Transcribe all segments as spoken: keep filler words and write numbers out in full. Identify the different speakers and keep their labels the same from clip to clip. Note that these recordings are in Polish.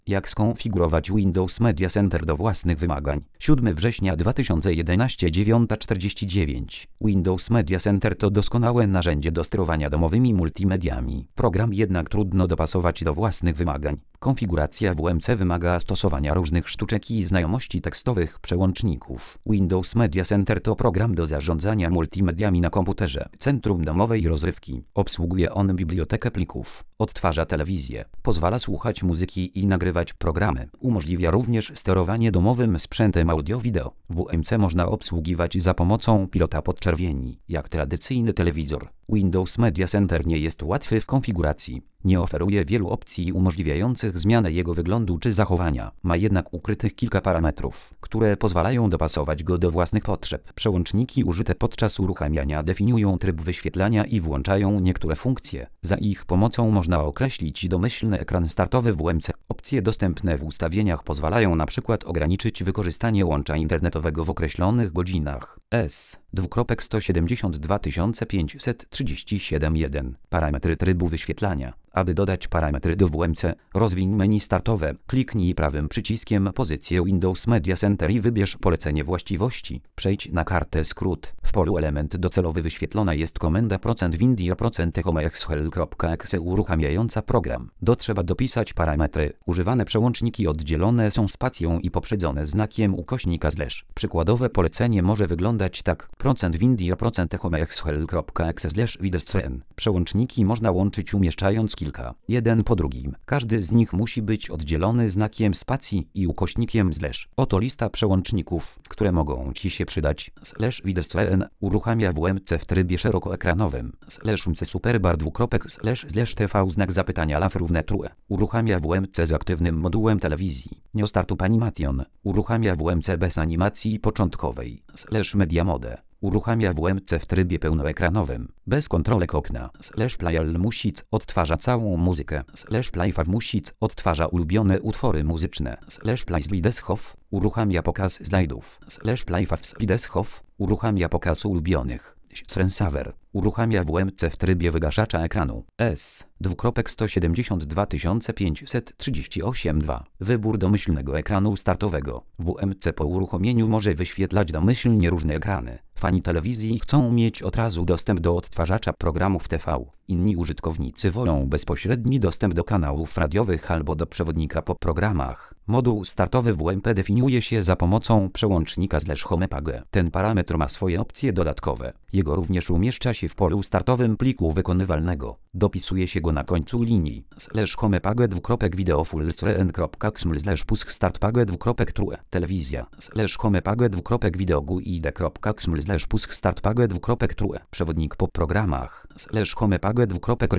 Speaker 1: Jak skonfigurować Windows Media Center do własnych wymagań? siódmego września dwa tysiące jedenastego, dziewiąta czterdzieści dziewięć. Windows Media Center to doskonałe narzędzie do sterowania domowymi multimediami. Program jednak trudno dopasować do własnych wymagań. Konfiguracja W M C wymaga stosowania różnych sztuczek i znajomości tekstowych przełączników. Windows Media Center to program do zarządzania multimediami na komputerze. Centrum domowej rozrywki. Obsługuje on bibliotekę plików. Odtwarza telewizję. Pozwala słuchać muzyki i nagrywać programy. Umożliwia również sterowanie domowym sprzętem audio-wideo. W M C można obsługiwać za pomocą pilota podczerwieni, jak tradycyjny telewizor. Windows Media Center nie jest łatwy w konfiguracji. Nie oferuje wielu opcji umożliwiających zmianę jego wyglądu czy zachowania. Ma jednak ukrytych kilka parametrów, które pozwalają dopasować go do własnych potrzeb. Przełączniki użyte podczas uruchamiania definiują tryb wyświetlania i włączają niektóre funkcje. Za ich pomocą można określić domyślny ekran startowy W M C. Opcje dostępne w ustawieniach pozwalają na przykład ograniczyć wykorzystanie łącza internetowego w określonych godzinach. S. dwukropek sto siedemdziesiąt dwa tysiące pięćset trzydzieści siedem jeden. Parametry trybu wyświetlania. Aby dodać parametry do W M C, rozwiń menu startowe. Kliknij prawym przyciskiem pozycję Windows Media Center i wybierz polecenie właściwości. Przejdź na kartę skrót. W polu element docelowy wyświetlona jest komenda %windir %home.excel.exe uruchamiająca program. Do trzeba dopisać parametry. Używane przełączniki oddzielone są spacją i poprzedzone znakiem ukośnika slash. Przykładowe polecenie może wyglądać tak: %windir %home.excel.exe slash widestren. Przełączniki można łączyć umieszczając kilka, jeden po drugim. Każdy z nich musi być oddzielony znakiem spacji i ukośnikiem slash. Oto lista przełączników, które mogą Ci się przydać. Slash widestren uruchamia W M C w trybie szerokoekranowym. Slash umce superbar dwukropek slash slash tv znak zapytania laf równe true. Uruchamia W M C z aktywnym modułem telewizji. Nie startup animation. Uruchamia W M C bez animacji początkowej. Slash media mode. Uruchamia W M C w trybie pełnoekranowym. Bez kontrolek okna. Slash playal music odtwarza całą muzykę. Slash playfav music odtwarza ulubione utwory muzyczne. Slash play slideshow uruchamia pokaz slajdów. Slash playfav slideshow uruchamia pokaz ulubionych. Server uruchamia W M C w trybie wygaszacza ekranu. S. dwukropek sto siedemdziesiąt dwa tysiące pięćset trzydzieści osiem dwa. Wybór domyślnego ekranu startowego. W M C po uruchomieniu może wyświetlać domyślnie różne ekrany. Fani telewizji chcą mieć od razu dostęp do odtwarzacza programów T V. Inni użytkownicy wolą bezpośredni dostęp do kanałów radiowych albo do przewodnika po programach. Moduł startowy W M P definiuje się za pomocą przełącznika slash homepage. Ten parametr ma swoje opcje dodatkowe. Jego również umieszcza się w polu startowym pliku wykonywalnego. Dopisuje się go na końcu linii. Slash homepage dwukropek video full screen.xml slash pusk startpage dwukropek true. Telewizja. Slash homepage dwukropek video guide.xml slash pusk startpage dwukropek true. Przewodnik po programach. Slash homepage dwukropek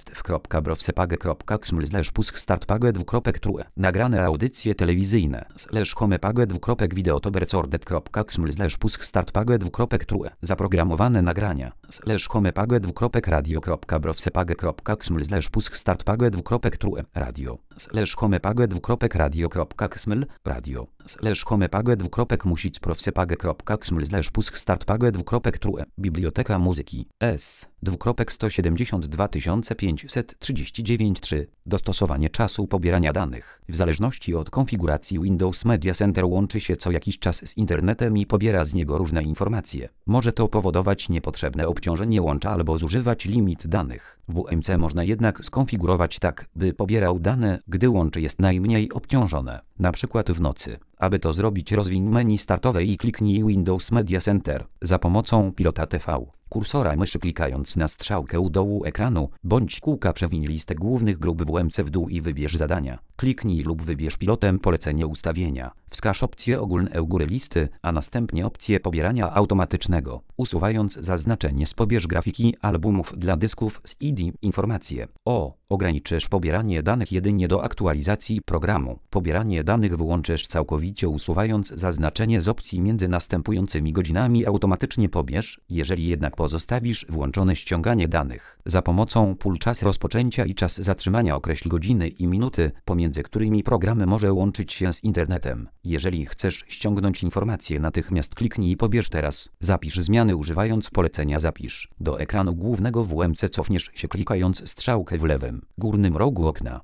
Speaker 1: recorded.browsepage.xml slash pusk startpage dwukropek true. Nagrane audycje telewizyjne. Slash homepage dwukropek video to recorded.xml slash pusk startpage dwukropek true. Zaprogramowane nagrania. Slash homepage dwukropek radio.browsepage.xml slash pusk startpage dwukropek true. Radio. Slash homepage dwukropek radio.xml radio. Slash homepage dwukropek music browsepage.xml slash pusk startpage dwukropek true. Biblioteka muzyki. S. dwukropek sto siedemdziesiąt dwa tysiące pięćset trzydzieści dziewięć trzy. Dostosowanie czasu pobierania danych. W zależności od konfiguracji Windows Media Center łączy się co jakiś czas z internetem i pobiera z niego różne informacje. Może to powodować niepotrzebne obciążenie łącza albo zużywać limit danych. W M C można jednak skonfigurować tak, by pobierał dane, gdy łącze jest najmniej obciążone, na przykład w nocy. Aby to zrobić, rozwiń menu startowe i kliknij Windows Media Center za pomocą pilota T V. Kursora myszy klikając na strzałkę u dołu ekranu, bądź kółka przewiń listę głównych grup W M C w dół i wybierz zadania. Kliknij lub wybierz pilotem polecenie ustawienia. Wskaż opcję ogólne u góry listy, a następnie opcję pobierania automatycznego. Usuwając zaznaczenie z pobierz grafiki albumów dla dysków z I D. Informacje o. Ograniczysz pobieranie danych jedynie do aktualizacji programu. Pobieranie danych wyłączysz całkowicie usuwając zaznaczenie z opcji między następującymi godzinami automatycznie pobierz, jeżeli jednak pozostawisz włączone ściąganie danych. Za pomocą pól czas rozpoczęcia i czas zatrzymania określ godziny i minuty, pomiędzy którymi program może łączyć się z internetem. Jeżeli chcesz ściągnąć informacje natychmiast kliknij pobierz teraz. Zapisz zmiany używając polecenia zapisz. Do ekranu głównego W M C cofniesz się klikając strzałkę w lewym górnym rogu okna.